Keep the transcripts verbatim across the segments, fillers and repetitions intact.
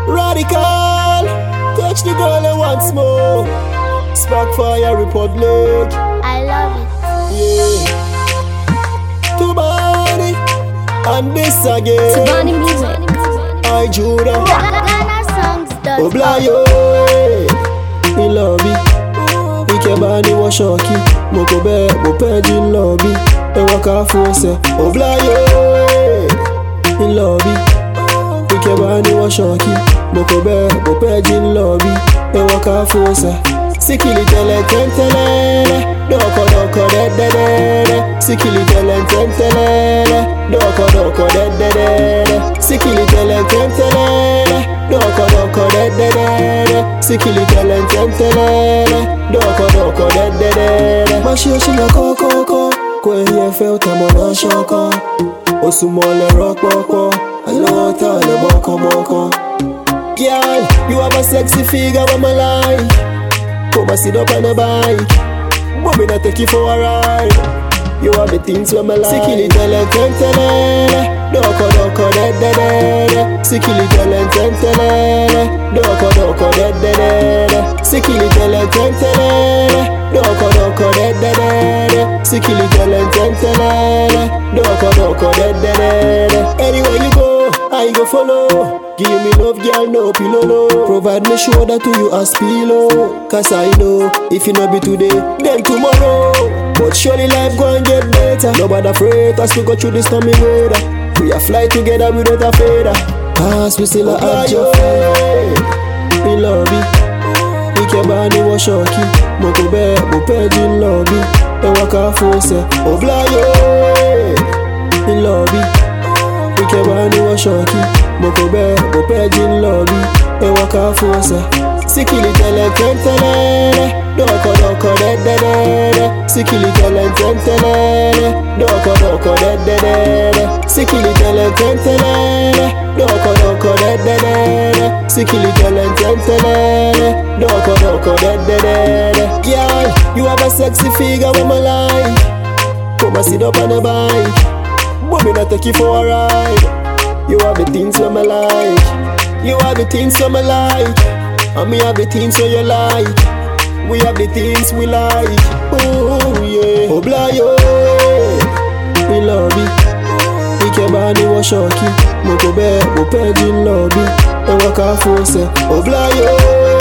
Radical, touch the girl and once more. Spark Fire Republic. I love it. Yeah. Tubani, and this again. Tubani music. I Judah. Ghana songs does Oblayo, me love it. Ikebani wa shoki, mokobe bopeji lobby. Ewaka fose. Oblayo, me love it. Ikebani wa shoki, mokobe bopeji lobby. Ewaka fose. Sikili tele tentelele, doko doko de de de de. Sikili tele tentelele, doko doko de de de de. Sikili tele tentelele, doko doko de de de de. Sikili tele tentelele, doko doko de de de de. Mashio shinga koko koko, kwenye feo tamona shoko. Osumole rock boko, alota le boko boko. Girl, you have a sexy figure of my life. Come and sit up on a bike, mommy not take you for a ride. You have the things where my life. Sikili tele tentelele, doko doko de de de de. Sikili tele tentelele, doko doko de de de de. Sikili tele tentelele, doko doko de de de de. Sikili tele tentelele, doko doko de de de de. Anywhere you go, I go follow. Give me love, girl, no pillow, no. Provide me shoulder to you as pillow. Cause I know, if you not be today, then tomorrow. But surely life go and get better. Nobody afraid as we go through this stormy weather. We are fly together without a feather. Cause we still a have your friend. We love it. Ikebani wa shoki, mokobe bopeji lobby. Ewaka fose. Oblayo, we love it. Ikebani wa shoki, mokobe bopeji lobby. Ewaka fose. Sikili tele tentelele, doko doko de de de de. Sikili tele tentelele, doko doko de de de de. Sikili tele tentelele, doko doko de de de de. Sikili tele tentelele, doko doko de de de de. Girl, you have a sexy figure with my life. Come and sit up on a bike, mommy not take you for a ride. You have the things with my life. You have the things with my life. And me have the things so you like. We have the things we like. Oh yeah. Oblayo, we love it. Ikebani wa shoki, mokobe bopeji lobby. Ewaka fose. Oblayo,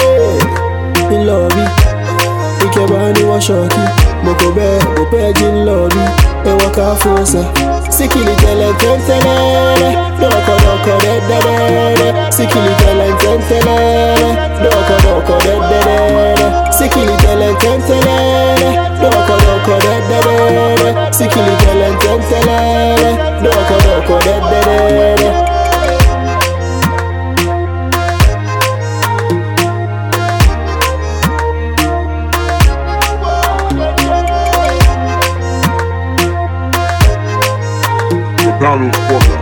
we love it. Ikebani wa shoki, mokobe bopeji lobby. Ewaka fose. Sikili tele tentelele, doko doko de de de de. Sikili tele tentelele, doko doko de de de de. Sikili tele tentelele, doko doko de de de de. Sikili tele tentelele, doko doko de de de de. McDonald's Quarter.